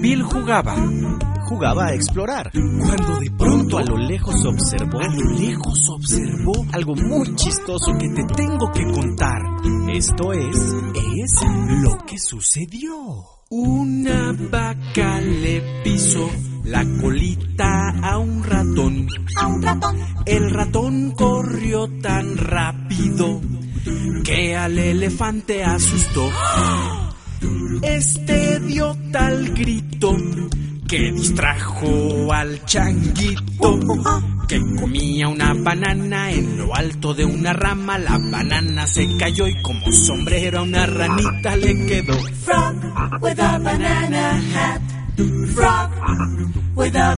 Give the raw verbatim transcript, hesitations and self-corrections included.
Bill jugaba. Jugaba a explorar. Cuando de pronto A lo lejos observó. a lo lejos observó Algo muy chistoso que te tengo que contar. Esto es... es lo que sucedió. Una vaca le pisó la colita a un ratón. A un ratón. El ratón corrió tan rápido que al elefante asustó. Este dio tal grito que distrajo al changuito, que comía una banana en lo alto de una rama. La banana se cayó y como sombrero a una ranita le quedó. Frog with a banana hat. Frog with a